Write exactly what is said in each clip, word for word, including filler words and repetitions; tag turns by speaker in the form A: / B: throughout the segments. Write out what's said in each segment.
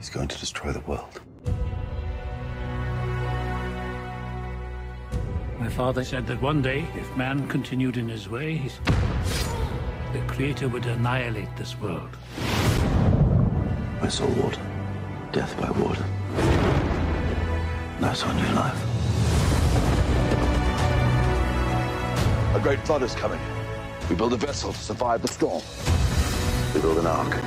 A: He's going to destroy the world.
B: My father said that one day, if man continued in his ways, the Creator would annihilate this world.
A: I saw water, death by water. And I saw new life. A great flood is coming. We build a vessel to survive the storm. We build an ark.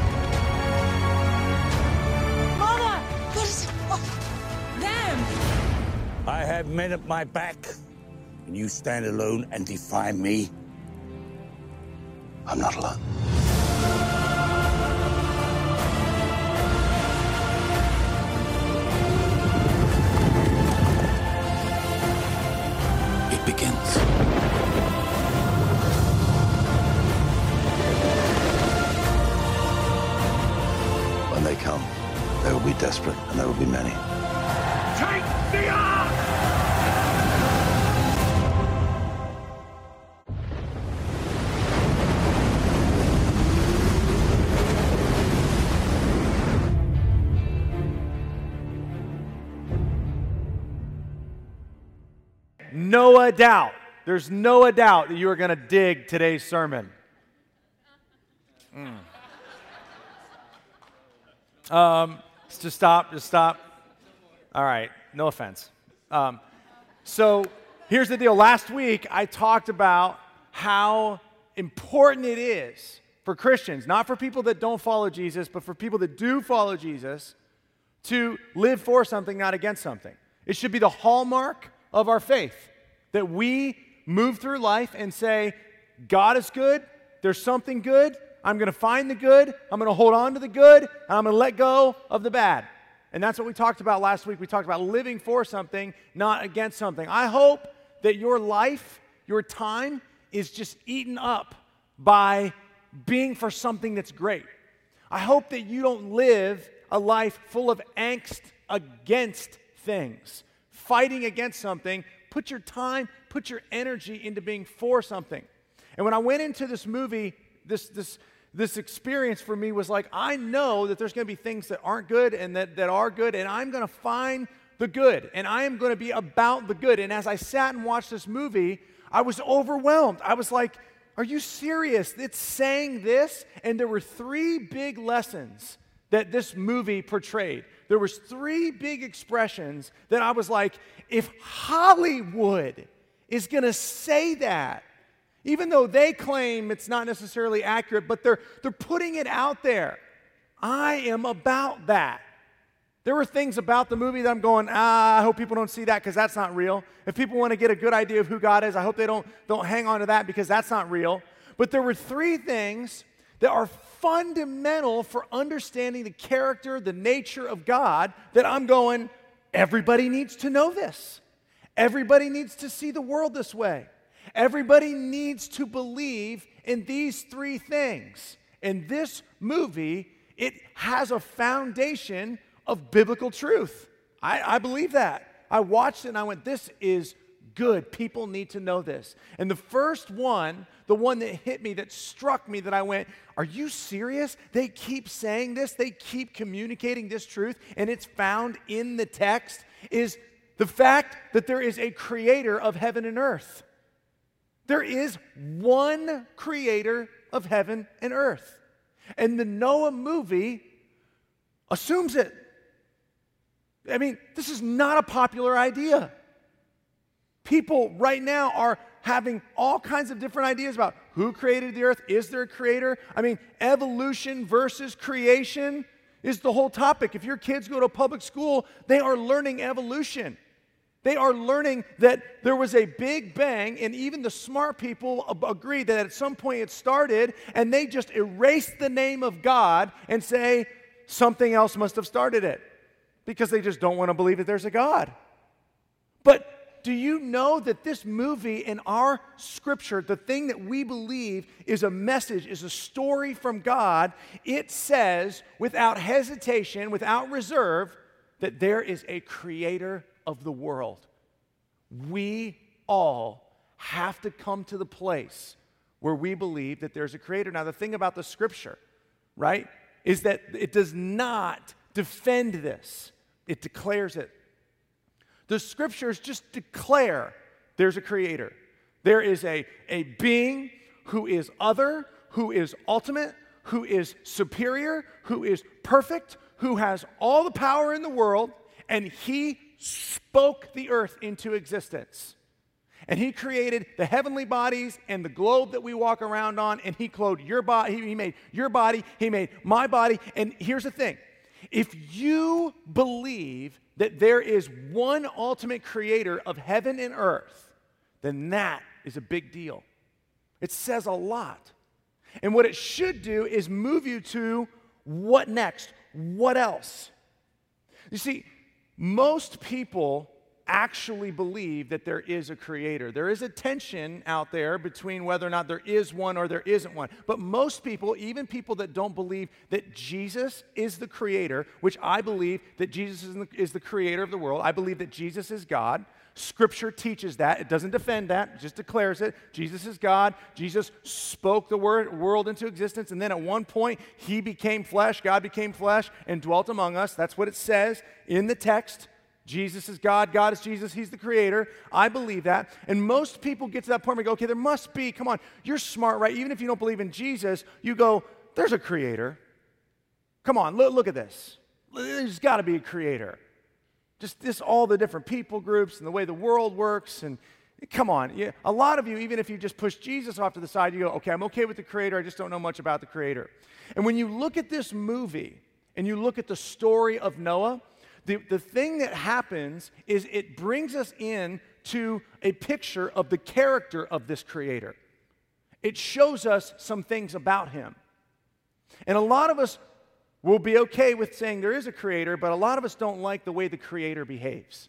C: Mama! What is it? Oh, them!
D: I have men at my back, and you stand alone and defy me.
A: I'm not alone.
D: It begins.
A: When they come, they will be desperate, and there will be many.
B: Take the ark!
E: No doubt, there's no doubt that you are going to dig today's sermon. Mm. Um, just stop, just stop. All right, no offense. Um, so here's the deal. Last week, I talked about how important it is for Christians, not for people that don't follow Jesus, but for people that do follow Jesus, to live for something, not against something. It should be the hallmark of our faith, that we move through life and say, God is good, there's something good, I'm going to find the good, I'm going to hold on to the good, and I'm going to let go of the bad. And that's what we talked about last week. We talked about living for something, not against something. I hope that your life, your time, is just eaten up by being for something that's great. I hope that you don't live a life full of angst against things, fighting against something. Put your time, put your energy into being for something. And when I went into this movie, this this this experience for me was like, I know that there's going to be things that aren't good and that, that are good, and I'm going to find the good, and I am going to be about the good. And as I sat and watched this movie, I was overwhelmed. I was like, are you serious? It's saying this? And there were three big lessons that this movie portrayed. There was three big expressions that I was like, if Hollywood is going to say that, even though they claim it's not necessarily accurate, but they're, they're putting it out there, I am about that. There were things about the movie that I'm going, ah, I hope people don't see that because that's not real. If people want to get a good idea of who God is, I hope they don't, don't hang on to that because that's not real. But there were three things that are fundamental for understanding the character, the nature of God, that I'm going, everybody needs to know this. Everybody needs to see the world this way. Everybody needs to believe in these three things. In this movie, it has a foundation of biblical truth. I, I believe that. I watched it and I went, this is good. People need to know this. And the first one, the one that hit me, that struck me, that I went, are you serious? They keep saying this. They keep communicating this truth, and it's found in the text, is the fact that there is a creator of heaven and earth. There is one creator of heaven and earth. And the Noah movie assumes it. I mean, this is not a popular idea. People right now are having all kinds of different ideas about who created the earth. Is there a creator? I mean, evolution versus creation is the whole topic. If your kids go to public school, they are learning evolution. They are learning that there was a big bang, and even the smart people agree that at some point it started, and they just erase the name of God and say something else must have started it because they just don't want to believe that there's a God. But do you know that this movie in our scripture, the thing that we believe is a message, is a story from God, it says without hesitation, without reserve, that there is a creator of the world. We all have to come to the place where we believe that there's a creator. Now, the thing about the scripture, right, is that it does not defend this. It declares it. The scriptures just declare there's a creator. There is a, a being who is other, who is ultimate, who is superior, who is perfect, who has all the power in the world, and he spoke the earth into existence. And he created the heavenly bodies and the globe that we walk around on, and he clothed your body, he made your body, he made my body. And here's the thing. If you believe that there is one ultimate creator of heaven and earth, then that is a big deal. It says a lot. And what it should do is move you to what next? What else? You see, most people actually believe that there is a creator. There is a tension out there between whether or not there is one or there isn't one. But most people, even people that don't believe that Jesus is the creator, which I believe that Jesus is the, is the creator of the world. I believe that Jesus is God. Scripture teaches that. It doesn't defend that. It just declares it. Jesus is God. Jesus spoke the word, world into existence, and then at one point, he became flesh. God became flesh and dwelt among us. That's what it says in the text. Jesus is God, God is Jesus, he's the creator. I believe that. And most people get to that point where they go, okay, there must be, come on, you're smart, right? Even if you don't believe in Jesus, you go, there's a creator. Come on, look, look at this. There's got to be a creator. Just this, all the different people groups and the way the world works. And come on, yeah, a lot of you, even if you just push Jesus off to the side, you go, okay, I'm okay with the creator, I just don't know much about the creator. And when you look at this movie and you look at the story of Noah, The, the thing that happens is it brings us in to a picture of the character of this creator. It shows us some things about him. And a lot of us will be okay with saying there is a creator, but a lot of us don't like the way the creator behaves.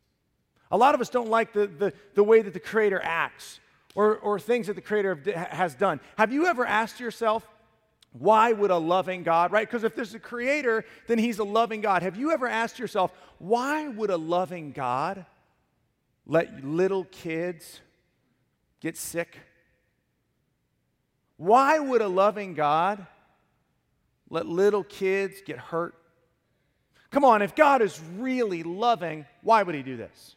E: A lot of us don't like the, the, the way that the creator acts or, or things that the creator has done. Have you ever asked yourself, why would a loving God, right? Because if there's a creator, then he's a loving God. Have you ever asked yourself, why would a loving God let little kids get sick? Why would a loving God let little kids get hurt? Come on, if God is really loving, why would he do this?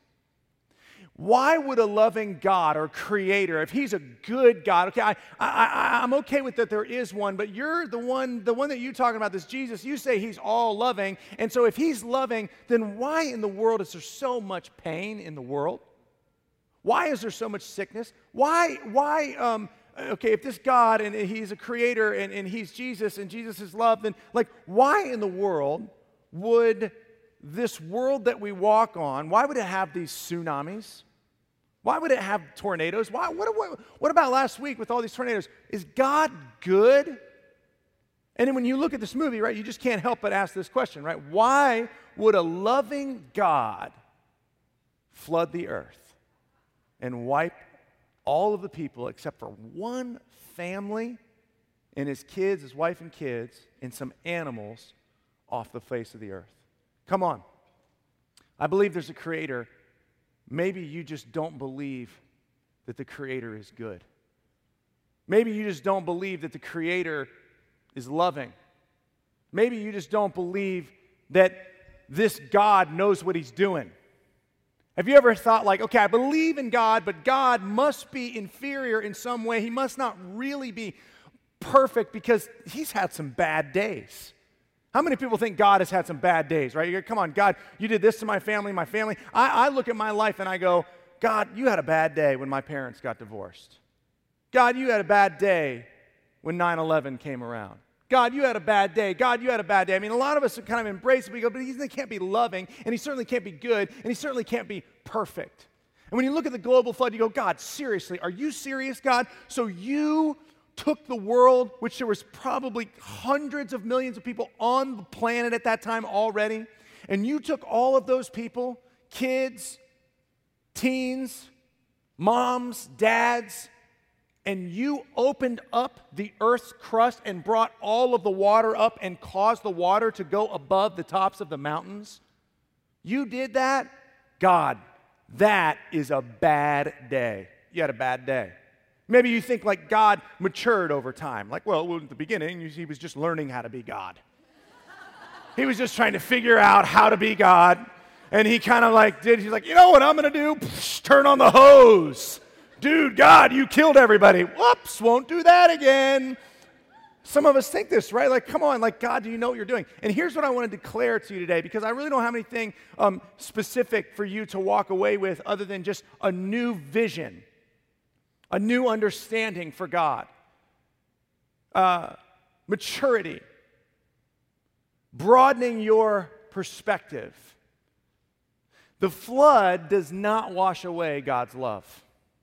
E: Why would a loving God or creator, if he's a good God, okay, I, I, I'm okay with that there is one, but you're the one, the one that you're talking about, this Jesus, you say he's all loving, and so if he's loving, then why in the world is there so much pain in the world? Why is there so much sickness? Why, why, um, okay, if this God, and he's a creator, and, and he's Jesus, and Jesus is love, then, like, why in the world would this world that we walk on, why would it have these tsunamis? Why would it have tornadoes? Why, what, what, what about last week with all these tornadoes? Is God good? And then when you look at this movie, right, you just can't help but ask this question, right? Why would a loving God flood the earth and wipe all of the people except for one family and his kids, his wife and kids, and some animals off the face of the earth? Come on. I believe there's a creator. Maybe you just don't believe that the creator is good. Maybe you just don't believe that the creator is loving. Maybe you just don't believe that this God knows what he's doing. Have you ever thought like, okay, I believe in God, but God must be inferior in some way. He must not really be perfect because he's had some bad days. How many people think God has had some bad days, right? You're, come on, God, you did this to my family, my family. I, I look at my life and I go, God, you had a bad day when my parents got divorced. God, you had a bad day when nine eleven came around. God, you had a bad day. God, you had a bad day. I mean, a lot of us kind of embrace it. We go, but he can't be loving, and he certainly can't be good, and he certainly can't be perfect. And when you look at the global flood, you go, God, seriously, are you serious, God? So you took the world, which there was probably hundreds of millions of people on the planet at that time already, and you took all of those people, kids, teens, moms, dads, and you opened up the earth's crust and brought all of the water up and caused the water to go above the tops of the mountains? You did that? God, that is a bad day. You had a bad day. Maybe you think like God matured over time. Like, well, at the beginning, he was just learning how to be God. He was just trying to figure out how to be God. And he kind of like did, he's like, you know what I'm going to do? Psh, turn on the hose. Dude, God, you killed everybody. Whoops, won't do that again. Some of us think this, right? Like, come on, like, God, do you know what you're doing? And here's what I want to declare to you today, because I really don't have anything um, specific for you to walk away with other than just a new vision, a new understanding for God, uh, maturity, broadening your perspective. The flood does not wash away God's love.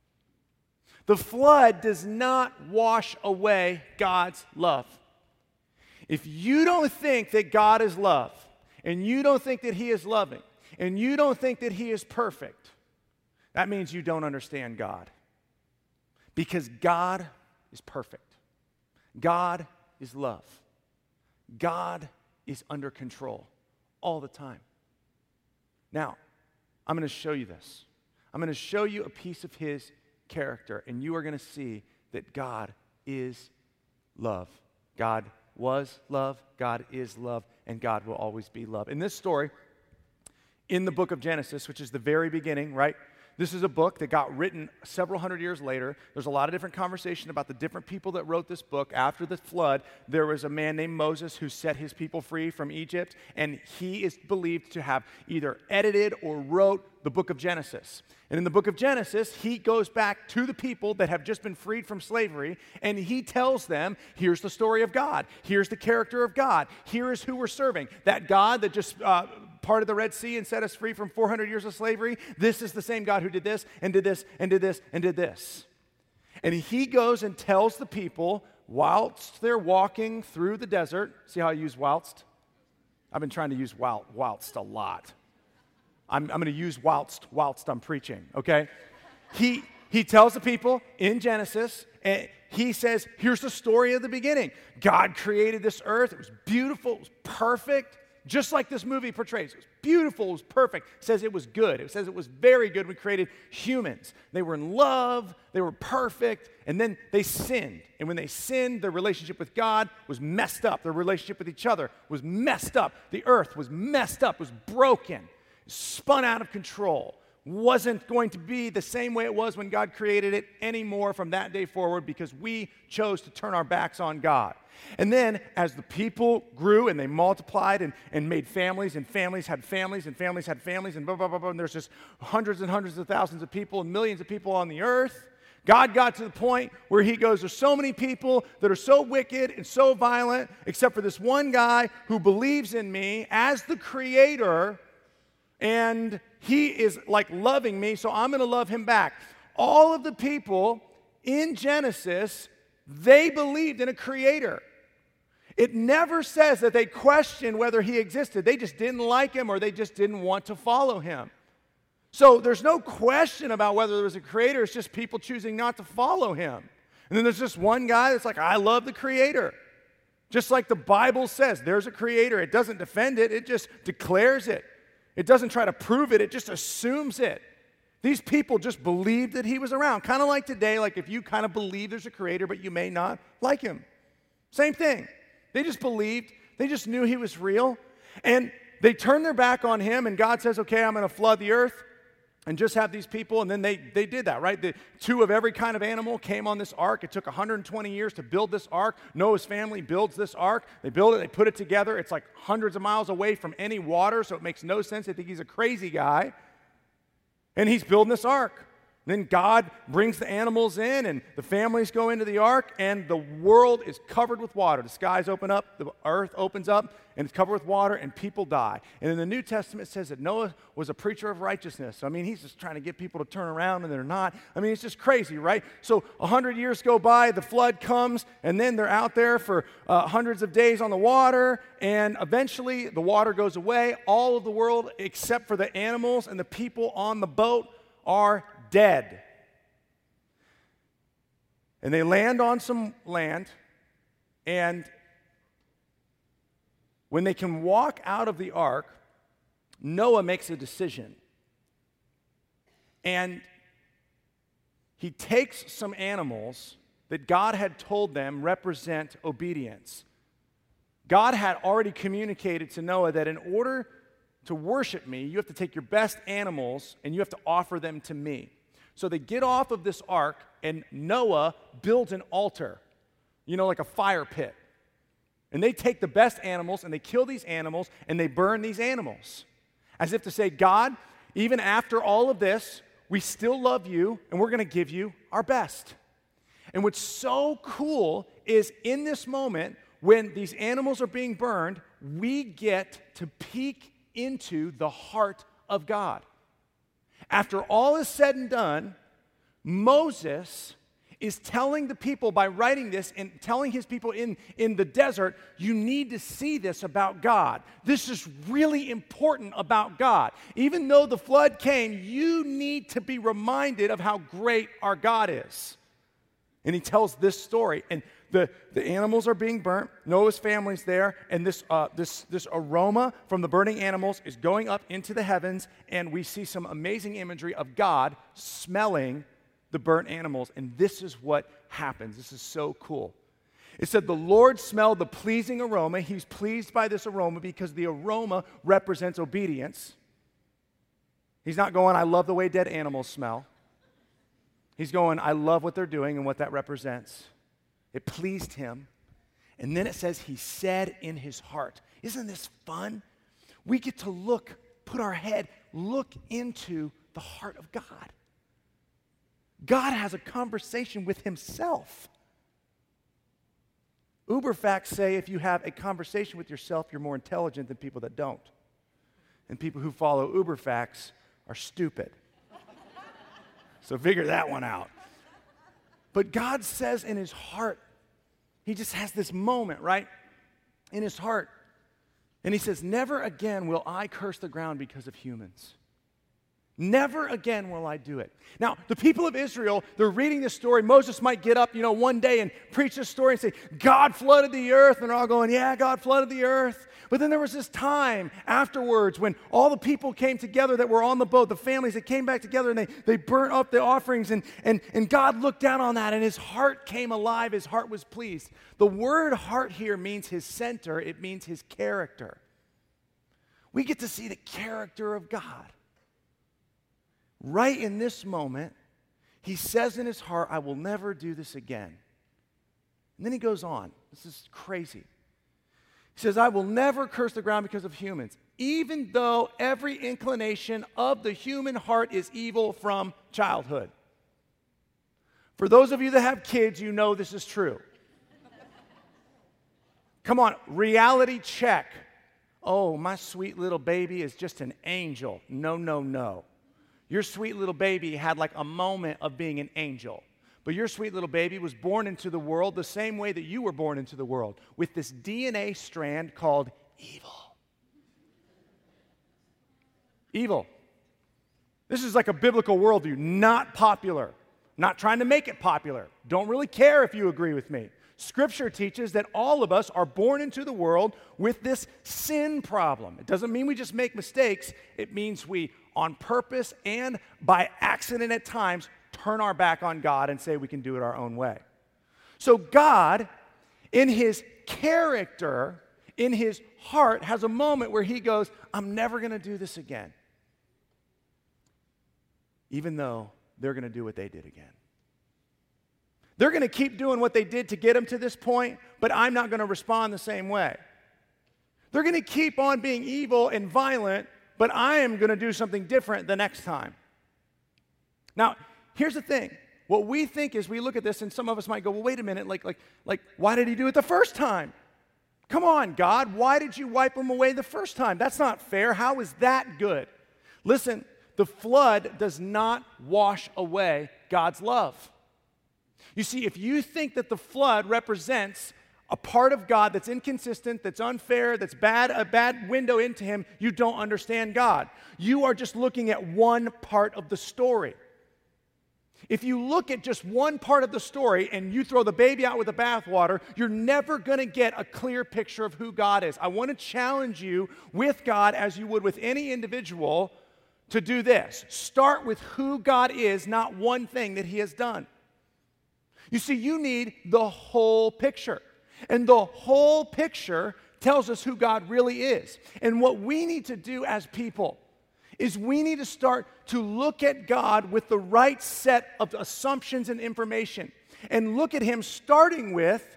E: The flood does not wash away God's love. If you don't think that God is love, and you don't think that He is loving, and you don't think that He is perfect, that means you don't understand God. Because God is perfect. God is love. God is under control all the time. Now, I'm going to show you this. I'm going to show you a piece of His character, and you are going to see that God is love. God was love, God is love, and God will always be love. In this story, in the book of Genesis, which is the very beginning, right? This is a book that got written several hundred years later. There's a lot of different conversation about the different people that wrote this book. After the flood, there was a man named Moses who set his people free from Egypt, and he is believed to have either edited or wrote the book of Genesis. And in the book of Genesis, he goes back to the people that have just been freed from slavery, and he tells them, here's the story of God. Here's the character of God. Here is who we're serving. That God that just uh, parted the Red Sea and set us free from four hundred years of slavery, this is the same God who did this and did this and did this and did this. And he goes and tells the people whilst they're walking through the desert. See how I use whilst? I've been trying to use whil- whilst a lot. I'm, I'm going to use whilst whilst I'm preaching, okay? He, he tells the people in Genesis, and he says, here's the story of the beginning. God created this earth. It was beautiful. It was perfect, just like this movie portrays. It was beautiful. It was perfect. It says it was good. It says it was very good. We created humans. They were in love. They were perfect. And then they sinned. And when they sinned, their relationship with God was messed up. Their relationship with each other was messed up. The earth was messed up, was broken. Spun out of control, wasn't going to be the same way it was when God created it anymore from that day forward because we chose to turn our backs on God. And then as the people grew and they multiplied and, and made families, and families had families, and families had families, and blah, blah, blah, blah, and there's just hundreds and hundreds of thousands of people and millions of people on the earth, God got to the point where He goes, there's so many people that are so wicked and so violent, except for this one guy who believes in me as the Creator, and he is like loving me, so I'm going to love him back. All of the people in Genesis, they believed in a creator. It never says that they questioned whether he existed. They just didn't like him, or they just didn't want to follow him. So there's no question about whether there was a creator. It's just people choosing not to follow him. And then there's just one guy that's like, I love the creator. Just like the Bible says, there's a creator. It doesn't defend it. It just declares it. It doesn't try to prove it, it just assumes it. These people just believed that he was around. Kind of like today, like if you kind of believe there's a creator, but you may not like him. Same thing. They just believed. They just knew he was real. And they turned their back on him, and God says, okay, I'm going to flood the earth and just have these people. And then they, they did that, right? The two of every kind of animal came on this ark. It took one hundred twenty years to build this ark. Noah's family builds this ark. They build it. They put it together. It's like hundreds of miles away from any water, so it makes no sense. They think he's a crazy guy. And he's building this ark. Then God brings the animals in, and the families go into the ark, and the world is covered with water. The skies open up, the earth opens up, and it's covered with water, and people die. And in the New Testament, it says that Noah was a preacher of righteousness. So, I mean, he's just trying to get people to turn around, and they're not. I mean, it's just crazy, right? So a hundred years go by, the flood comes, and then they're out there for uh, hundreds of days on the water, and eventually the water goes away. All of the world, except for the animals and the people on the boat, are dead. And they land on some land, and when they can walk out of the ark, Noah makes a decision. And he takes some animals that God had told them represent obedience. God had already communicated to Noah that in order to worship me, you have to take your best animals and you have to offer them to me. So they get off of this ark, and Noah builds an altar, you know, like a fire pit. And they take the best animals and they kill these animals and they burn these animals. As if to say, God, even after all of this, we still love you and we're going to give you our best. And what's so cool is in this moment, when these animals are being burned, we get to peek into the heart of God. After all is said and done, Moses is telling the people by writing this and telling his people in, in the desert, you need to see this about God. This is really important about God. Even though the flood came, you need to be reminded of how great our God is. And he tells this story. And the, the animals are being burnt. Noah's family's there. And this, uh, this, this aroma from the burning animals is going up into the heavens. And we see some amazing imagery of God smelling the burnt animals. And this is what happens. This is so cool. It said the Lord smelled the pleasing aroma. He's pleased by this aroma because the aroma represents obedience. He's not going, I love the way dead animals smell. He's going, I love what they're doing and what that represents. It pleased him. And then it says he said in his heart. Isn't this fun? We get to look, put our head, look into the heart of God. God has a conversation with himself. Uber facts say if you have a conversation with yourself, you're more intelligent than people that don't. And people who follow Uber facts are stupid. So figure that one out. But God says in his heart, he just has this moment, right? In his heart. And he says, never again will I curse the ground because of humans. Never again will I do it. Now, the people of Israel, they're reading this story. Moses might get up, you know, one day and preach this story and say, God flooded the earth. And they're all going, yeah, God flooded the earth. But then there was this time afterwards when all the people came together that were on the boat, the families that came back together, and they, they burnt up the offerings. And, and, and God looked down on that, and his heart came alive. His heart was pleased. The word heart here means his center. It means his character. We get to see the character of God. Right in this moment, he says in his heart, I will never do this again. And then he goes on. This is crazy. He says, I will never curse the ground because of humans, even though every inclination of the human heart is evil from childhood. For those of you that have kids, you know this is true. Come on, reality check. Oh, my sweet little baby is just an angel. No, no, no. Your sweet little baby had like a moment of being an angel. But your sweet little baby was born into the world the same way that you were born into the world, with this D N A strand called evil. Evil. This is like a biblical worldview, not popular. Not trying to make it popular. Don't really care if you agree with me. Scripture teaches that all of us are born into the world with this sin problem. It doesn't mean we just make mistakes. It means we, on purpose and by accident at times, turn our back on God and say we can do it our own way. So God, in his character, in his heart, has a moment where he goes, I'm never going to do this again. Even though they're going to do what they did again. They're going to keep doing what they did to get them to this point, but I'm not going to respond the same way. They're going to keep on being evil and violent, but I am going to do something different the next time. Now, here's the thing. What we think is we look at this and some of us might go, well, wait a minute, like, like, like, why did he do it the first time? Come on, God, why did you wipe them away the first time? That's not fair. How is that good? Listen, the flood does not wash away God's love. You see, if you think that the flood represents a part of God that's inconsistent, that's unfair, that's bad, a bad window into him, you don't understand God. You are just looking at one part of the story. If you look at just one part of the story and you throw the baby out with the bathwater, you're never going to get a clear picture of who God is. I want to challenge you with God, as you would with any individual, to do this. Start with who God is, not one thing that he has done. You see, you need the whole picture. And the whole picture tells us who God really is. And what we need to do as people is we need to start to look at God with the right set of assumptions and information, and look at him starting with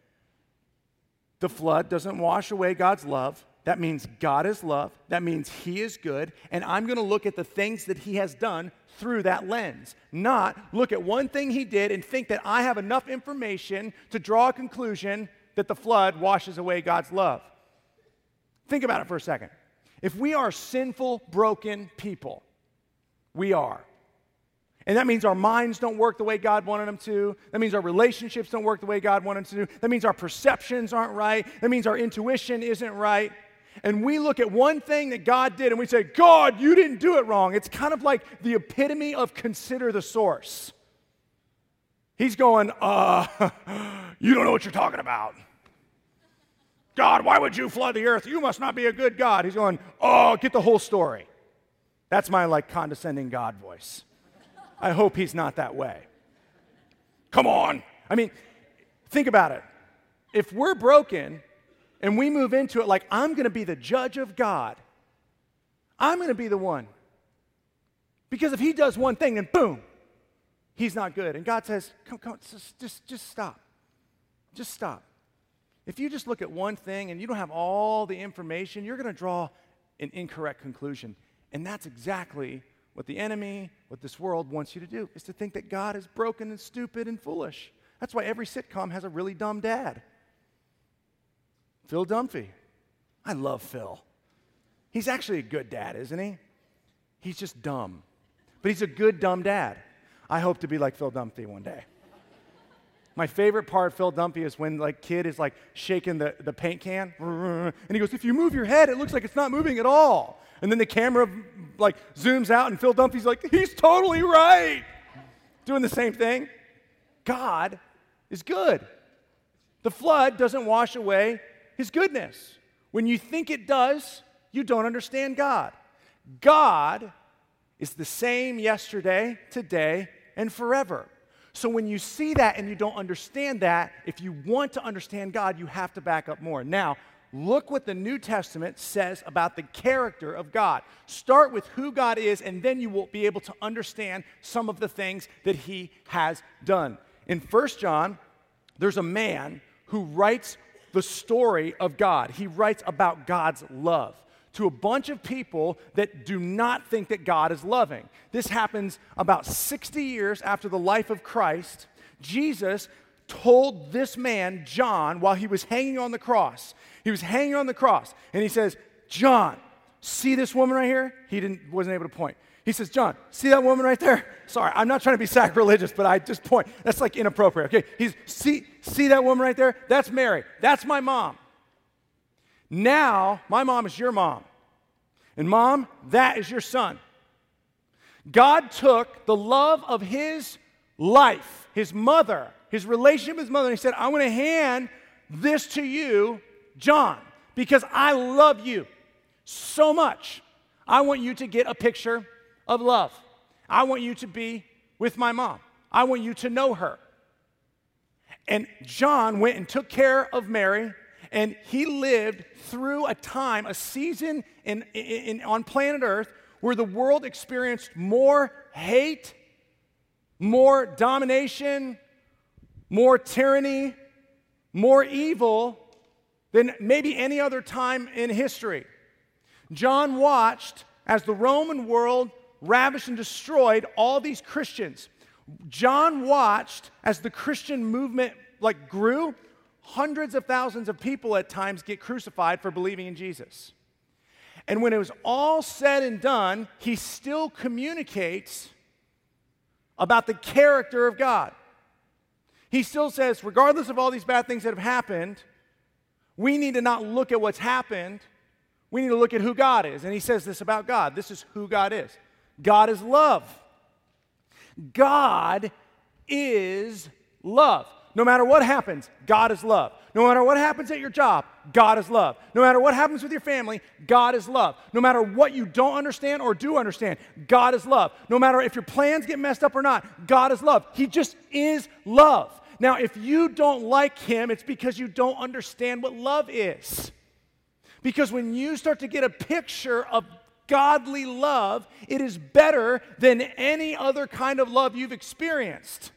E: the flood doesn't wash away God's love. That means God is love. That means he is good. And I'm going to look at the things that he has done through that lens, not look at one thing he did and think that I have enough information to draw a conclusion that the flood washes away God's love. Think about it for a second. If we are sinful, broken people, we are. And that means our minds don't work the way God wanted them to. That means our relationships don't work the way God wanted them to. That means our perceptions aren't right. That means our intuition isn't right. And we look at one thing that God did and we say, God, you didn't do it wrong. It's kind of like the epitome of consider the source. He's going, uh, you don't know what you're talking about. God, why would you flood the earth? You must not be a good God. He's going, oh, get the whole story. That's my like condescending God voice. I hope he's not that way. Come on. I mean, think about it. If we're broken and we move into it like, I'm going to be the judge of God, I'm going to be the one. Because if he does one thing, then boom, he's not good. And God says, come, come, just, just, just stop. Just stop. If you just look at one thing and you don't have all the information, you're going to draw an incorrect conclusion. And that's exactly what the enemy, what this world wants you to do, is to think that God is broken and stupid and foolish. That's why every sitcom has a really dumb dad. Phil Dunphy. I love Phil. He's actually a good dad, isn't he? He's just dumb. But he's a good dumb dad. I hope to be like Phil Dunphy one day. My favorite part of Phil Dunphy is when like kid is like shaking the, the paint can, and he goes, if you move your head, it looks like it's not moving at all. And then the camera like zooms out and Phil Dunphy's like, he's totally right. Doing the same thing. God is good. The flood doesn't wash away his goodness. When you think it does, you don't understand God. God is the same yesterday, today, and forever. So when you see that and you don't understand that, if you want to understand God, you have to back up more. Now, look what the New Testament says about the character of God. Start with who God is, and then you will be able to understand some of the things that he has done. In First John, there's a man who writes the story of God. He writes about God's love to a bunch of people that do not think that God is loving. This happens about sixty years after the life of Christ. Jesus told this man, John, while he was hanging on the cross, he was hanging on the cross, and he says, John, see this woman right here? He didn't, wasn't able to point. He says, John, see that woman right there? Sorry, I'm not trying to be sacrilegious, but I just point. That's like inappropriate, okay? He's, see, see that woman right there? That's Mary. That's my mom. Now, my mom is your mom. And mom, that is your son. God took the love of his life, his mother, his relationship with his mother, and he said, I'm going to hand this to you, John, because I love you so much. I want you to get a picture of love. I want you to be with my mom. I want you to know her. And John went and took care of Mary, and he lived through a time, a season in, in, in, on planet Earth where the world experienced more hate, more domination, more tyranny, more evil than maybe any other time in history. John watched as the Roman world ravished and destroyed all these Christians. John watched as the Christian movement like grew. Hundreds of thousands of people at times get crucified for believing in Jesus. And when it was all said and done, he still communicates about the character of God. He still says, regardless of all these bad things that have happened, we need to not look at what's happened. We need to look at who God is. And he says this about God. This is who God is. God is love. God is love. No matter what happens, God is love. No matter what happens at your job, God is love. No matter what happens with your family, God is love. No matter what you don't understand or do understand, God is love. No matter if your plans get messed up or not, God is love. He just is love. Now, if you don't like him, it's because you don't understand what love is. Because when you start to get a picture of godly love, it is better than any other kind of love you've experienced.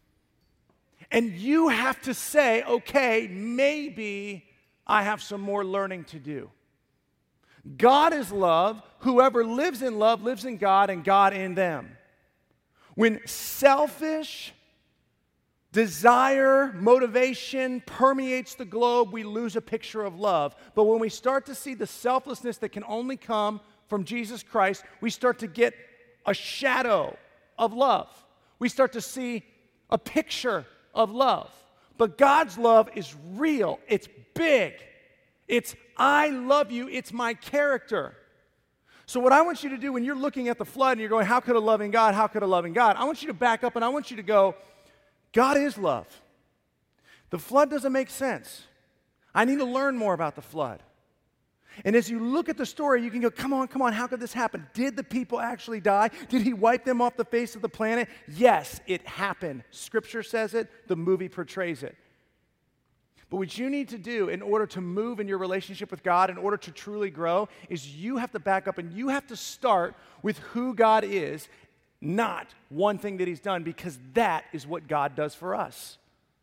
E: And you have to say, okay, maybe I have some more learning to do. God is love. Whoever lives in love lives in God and God in them. When selfish desire, motivation permeates the globe, we lose a picture of love. But when we start to see the selflessness that can only come from Jesus Christ, we start to get a shadow of love. We start to see a picture of love. But God's love is real. It's big. It's, I love you. It's my character. So what I want you to do when you're looking at the flood and you're going, how could a loving God, how could a loving God? I want you to back up and I want you to go, God is love. The flood doesn't make sense. I need to learn more about the flood. And as you look at the story, you can go, come on, come on, how could this happen? Did the people actually die? Did he wipe them off the face of the planet? Yes, it happened. Scripture says it, the movie portrays it. But what you need to do in order to move in your relationship with God, in order to truly grow, is you have to back up and you have to start with who God is, not one thing that he's done, because that is what God does for us.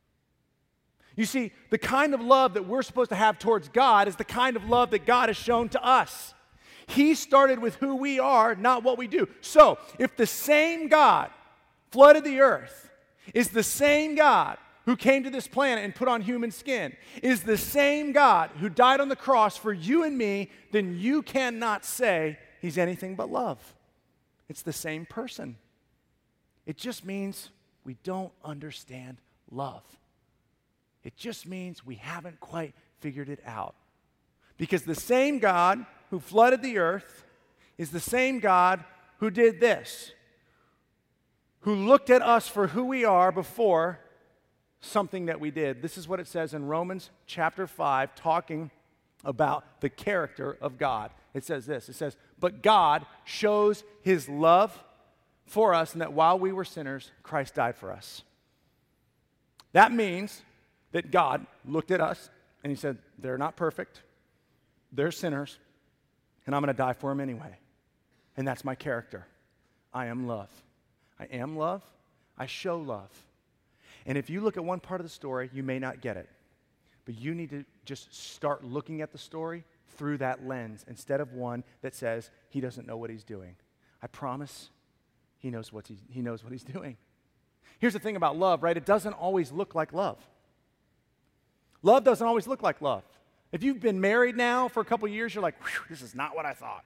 E: You see, the kind of love that we're supposed to have towards God is the kind of love that God has shown to us. He started with who we are, not what we do. So, if the same God flooded the earth, is the same God who came to this planet and put on human skin, is the same God who died on the cross for you and me, then you cannot say he's anything but love. It's the same person. It just means we don't understand love. It just means we haven't quite figured it out. Because the same God who flooded the earth is the same God who did this, who looked at us for who we are before something that we did. This is what it says in Romans chapter five, talking about the character of God. It says this, it says, but God shows his love for us in that while we were sinners, Christ died for us. That means that God looked at us and he said, they're not perfect, they're sinners, and I'm going to die for them anyway. And that's my character. I am love. I am love. I show love. And if you look at one part of the story, you may not get it. But you need to just start looking at the story through that lens instead of one that says he doesn't know what he's doing. I promise he knows what he's, he knows what he's doing. Here's the thing about love, right? It doesn't always look like love. Love doesn't always look like love. If you've been married now for a couple years, you're like, this is not what I thought.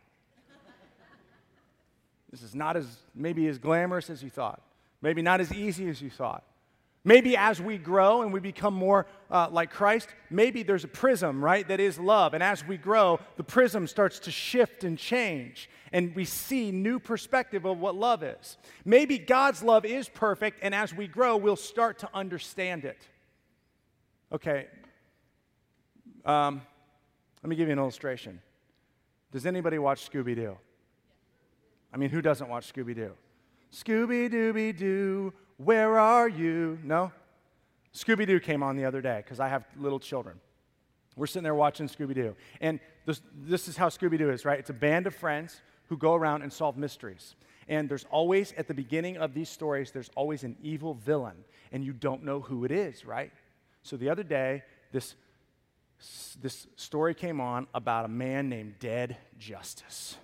E: This is not as, maybe as glamorous as you thought. Maybe not as easy as you thought. Maybe as we grow and we become more uh, like Christ, maybe there's a prism, right, that is love. And as we grow, the prism starts to shift and change. And we see new perspective of what love is. Maybe God's love is perfect, and as we grow, we'll start to understand it. Okay. Um, let me give you an illustration. Does anybody watch Scooby-Doo? I mean, who doesn't watch Scooby-Doo? Scooby-Dooby-Doo, where are you? No? Scooby-Doo came on the other day because I have little children. We're sitting there watching Scooby-Doo. And this, this is how Scooby-Doo is, right? It's a band of friends who go around and solve mysteries. And there's always, at the beginning of these stories, there's always an evil villain. And you don't know who it is, right? So the other day, this, this story came on about a man named Dead Justice.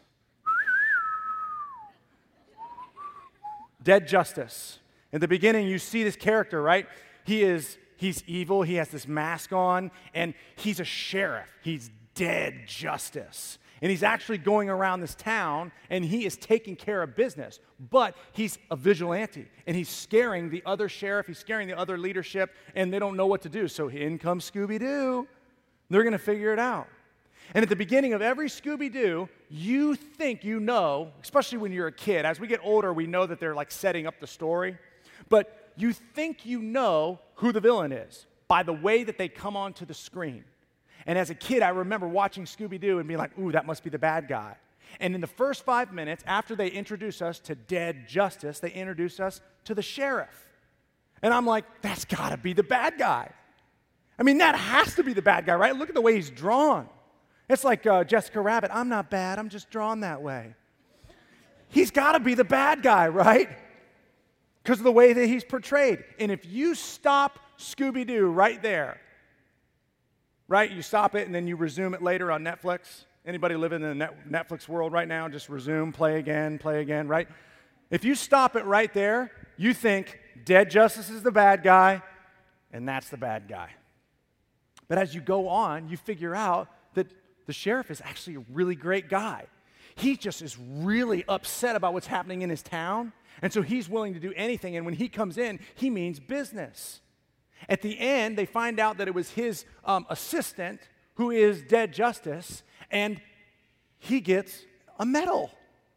E: Dead Justice. In the beginning, you see this character, right? He is, he's evil, he has this mask on, and he's a sheriff. He's Dead Justice. And he's actually going around this town, and he is taking care of business. But he's a vigilante, and he's scaring the other sheriff, he's scaring the other leadership, and they don't know what to do. So in comes Scooby-Doo. They're going to figure it out. And at the beginning of every Scooby-Doo, you think you know, especially when you're a kid. As we get older, we know that they're like setting up the story. But you think you know who the villain is by the way that they come onto the screen. And as a kid, I remember watching Scooby-Doo and being like, ooh, that must be the bad guy. And in the first five minutes, after they introduce us to Dead Justice, they introduce us to the sheriff. And I'm like, that's got to be the bad guy. I mean, that has to be the bad guy, right? Look at the way he's drawn. It's like uh, Jessica Rabbit. I'm not bad. I'm just drawn that way. He's got to be the bad guy, right? Because of the way that he's portrayed. And if you stop Scooby-Doo right there, right? You stop it and then you resume it later on Netflix. Anybody living in the net Netflix world right now? Just resume, play again, play again, right? If you stop it right there, you think Dead Justice is the bad guy, and that's the bad guy. But as you go on, you figure out that the sheriff is actually a really great guy. He just is really upset about what's happening in his town, and so he's willing to do anything, and when he comes in, he means business. At the end, they find out that it was his um, assistant, who is Dead Justice, and he gets a medal.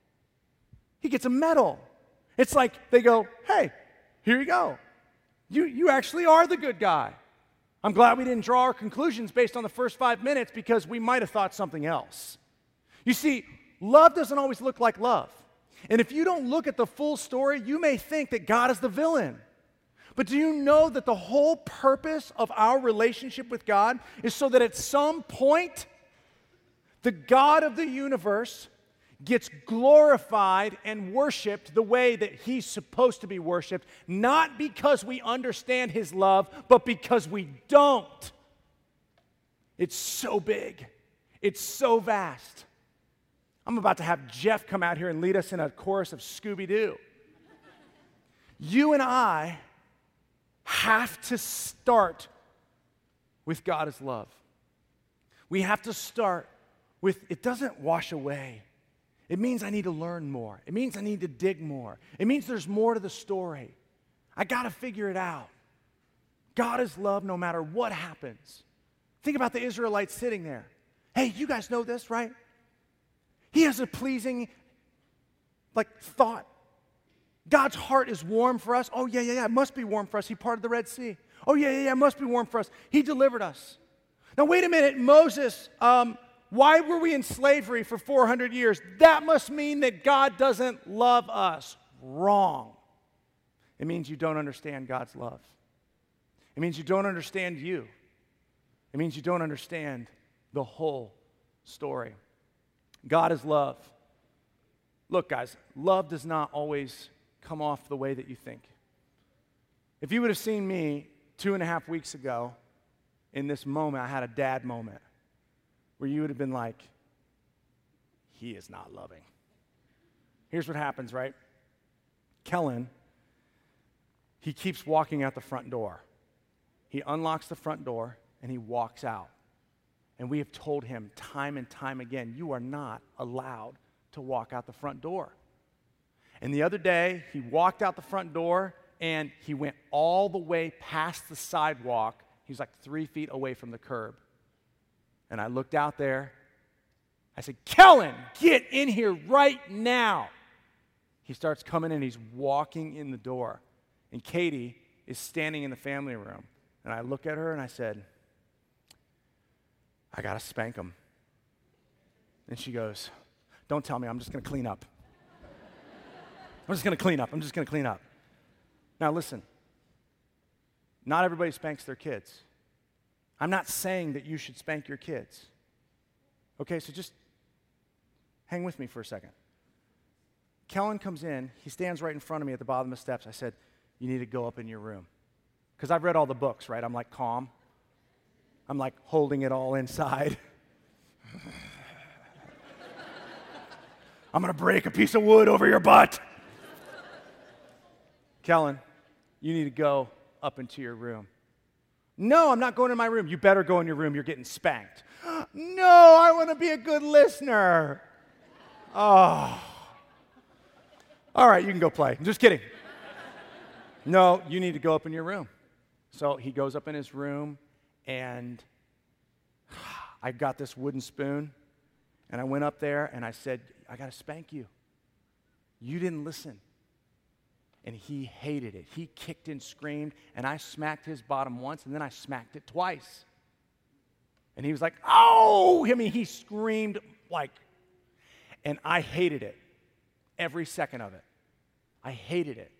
E: He gets a medal. It's like they go, hey, here you go. You, you actually are the good guy. I'm glad we didn't draw our conclusions based on the first five minutes because we might have thought something else. You see, love doesn't always look like love. And if you don't look at the full story, you may think that God is the villain. But do you know that the whole purpose of our relationship with God is so that at some point, the God of the universe gets glorified and worshiped the way that he's supposed to be worshiped, not because we understand his love, but because we don't. It's so big. It's so vast. I'm about to have Jeff come out here and lead us in a chorus of Scooby-Doo. You and I have to start with God as love. We have to start with, it doesn't wash away. It means I need to learn more. It means I need to dig more. It means there's more to the story. I got to figure it out. God is love no matter what happens. Think about the Israelites sitting there. Hey, you guys know this, right? He has a pleasing, like, thought. God's heart is warm for us. Oh, yeah, yeah, yeah, it must be warm for us. He parted the Red Sea. Oh, yeah, yeah, yeah, it must be warm for us. He delivered us. Now, wait a minute, Moses, um, why were we in slavery for four hundred years? That must mean that God doesn't love us. Wrong. It means you don't understand God's love. It means you don't understand you. It means you don't understand the whole story. God is love. Look, guys, love does not always come off the way that you think. If you would have seen me two and a half weeks ago, in this moment, I had a dad moment where you would have been like, he is not loving. Here's what happens, right? Kellen, he keeps walking out the front door. He unlocks the front door and he walks out. And we have told him time and time again, you are not allowed to walk out the front door. And the other day, he walked out the front door and he went all the way past the sidewalk. He was like three feet away from the curb. And I looked out there. I said, Kellen, get in here right now. He starts coming in. He's walking in the door. And Katie is standing in the family room. And I look at her and I said, I got to spank him. And she goes, don't tell me. I'm just going to clean up. I'm just going to clean up. I'm just going to clean up. Now listen, not everybody spanks their kids. I'm not saying that you should spank your kids. Okay, so just hang with me for a second. Kellen comes in. He stands right in front of me at the bottom of the steps. I said, you need to go up in your room. Because I've read all the books, right? I'm like calm. I'm like holding it all inside. I'm going to break a piece of wood over your butt. Kellen, you need to go up into your room. No, I'm not going to my room. You better go in your room. You're getting spanked. No, I want to be a good listener. Oh. All right, you can go play. I'm just kidding. No, you need to go up in your room. So he goes up in his room, and I got this wooden spoon, and I went up there, and I said, I got to spank you. You didn't listen. And he hated it. He kicked and screamed, and I smacked his bottom once, and then I smacked it twice. And he was like, oh! I mean, he screamed like, and I hated it. Every second of it. I hated it.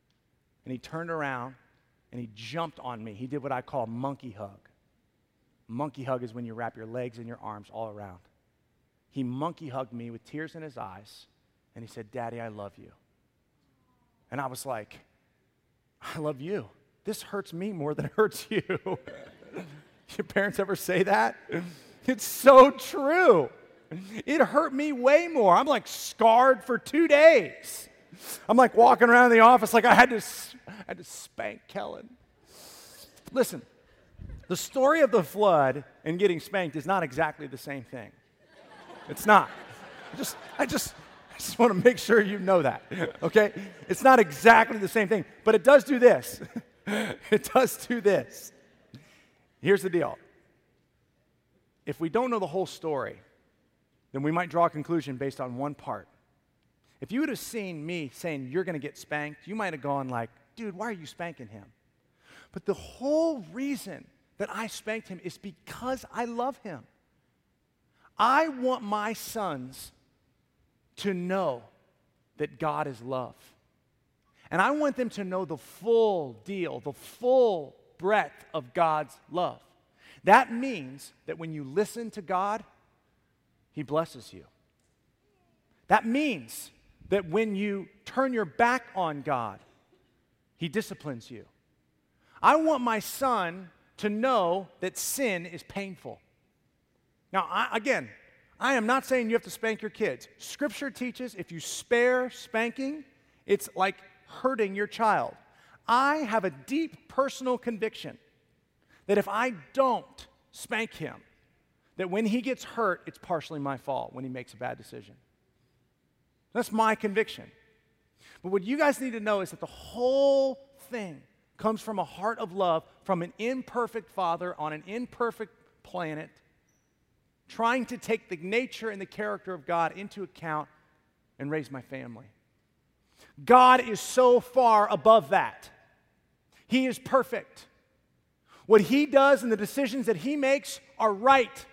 E: And he turned around, and he jumped on me. He did what I call a monkey hug. Monkey hug is when you wrap your legs and your arms all around. He monkey hugged me with tears in his eyes, and he said, Daddy, I love you. And I was like, I love you. This hurts me more than it hurts you. Your parents ever say that? It's so true. It hurt me way more. I'm like scarred for two days. I'm like walking around the office like I had to, I had to spank Kellen. Listen, the story of the flood and getting spanked is not exactly the same thing. It's not. I just, I just, I just want to make sure you know that, okay? It's not exactly the same thing, but it does do this. It does do this. Here's the deal. If we don't know the whole story, then we might draw a conclusion based on one part. If you would have seen me saying, you're going to get spanked, you might have gone like, dude, why are you spanking him? But the whole reason that I spanked him is because I love him. I want my sons to know that God is love. And I want them to know the full deal, the full breadth of God's love. That means that when you listen to God, He blesses you. That means that when you turn your back on God, He disciplines you. I want my son to know that sin is painful. Now, I, again, I am not saying you have to spank your kids. Scripture teaches if you spare spanking, it's like hurting your child. I have a deep personal conviction that if I don't spank him, that when he gets hurt, it's partially my fault when he makes a bad decision. That's my conviction. But what you guys need to know is that the whole thing comes from a heart of love from an imperfect father on an imperfect planet, trying to take the nature and the character of God into account and raise my family. God is so far above that. He is perfect. What He does and the decisions that He makes are right.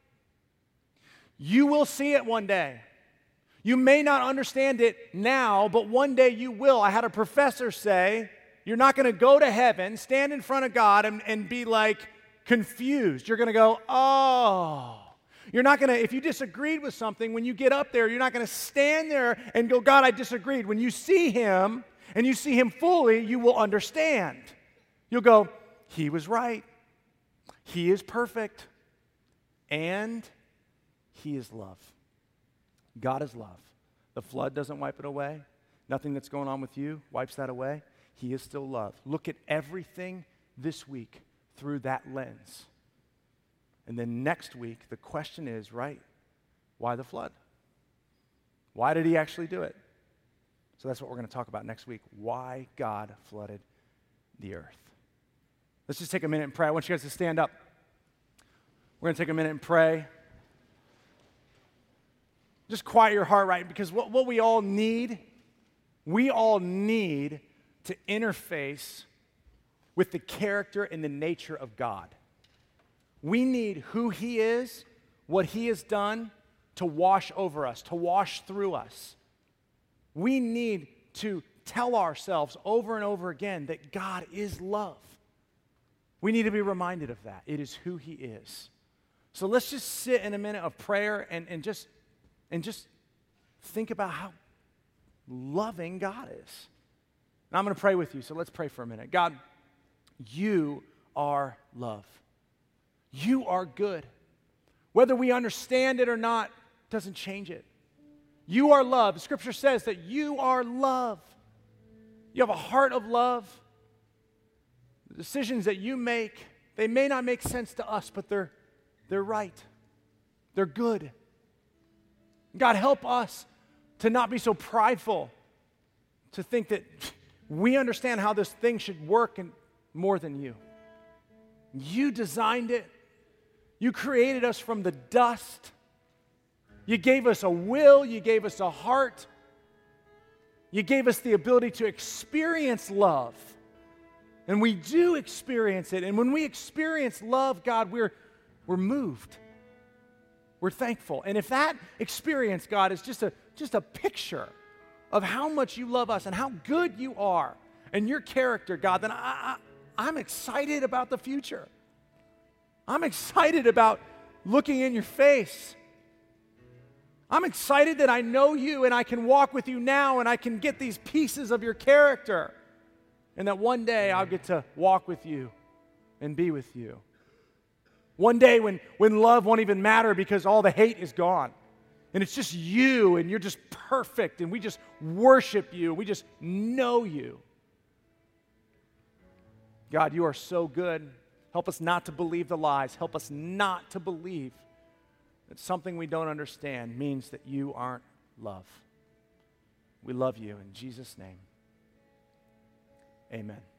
E: You will see it one day. You may not understand it now, but one day you will. I had a professor say, you're not going to go to heaven, stand in front of God, and, and be like confused. You're going to go, oh. You're not going to, if you disagreed with something, when you get up there, you're not going to stand there and go, God, I disagreed. When you see Him and you see Him fully, you will understand. You'll go, He was right. He is perfect. And He is love. God is love. The flood doesn't wipe it away. Nothing that's going on with you wipes that away. He is still love. Look at everything this week through that lens. And then next week, the question is, right, why the flood? Why did He actually do it? So that's what we're going to talk about next week, why God flooded the earth. Let's just take a minute and pray. I want you guys to stand up. We're going to take a minute and pray. Just quiet your heart, right? Because what, what we all need, we all need to interface with the character and the nature of God. We need who He is, what He has done to wash over us, to wash through us. We need to tell ourselves over and over again that God is love. We need to be reminded of that. It is who He is. So let's just sit in a minute of prayer and, and just and just think about how loving God is. And I'm going to pray with you, so let's pray for a minute. God, You are love. You are good. Whether we understand it or not doesn't change it. You are love. Scripture says that You are love. You have a heart of love. The decisions that You make, they may not make sense to us, but they're, they're right. They're good. God, help us to not be so prideful, to think that we understand how this thing should work and more than You. You designed it. You created us from the dust. You gave us a will. You gave us a heart. You gave us the ability to experience love. And we do experience it. And when we experience love, God, we're, we're moved. We're thankful. And if that experience, God, is just a, just a picture of how much You love us and how good You are and Your character, God, then I, I, I'm excited about the future. I'm excited about looking in your face. I'm excited that I know you and I can walk with you now and I can get these pieces of your character. And that one day I'll get to walk with you and be with you. One day when, when love won't even matter because all the hate is gone. And it's just you and you're just perfect and we just worship you. We just know you. God, you are so good. Help us not to believe the lies. Help us not to believe that something we don't understand means that you aren't love. We love you in Jesus' name. Amen.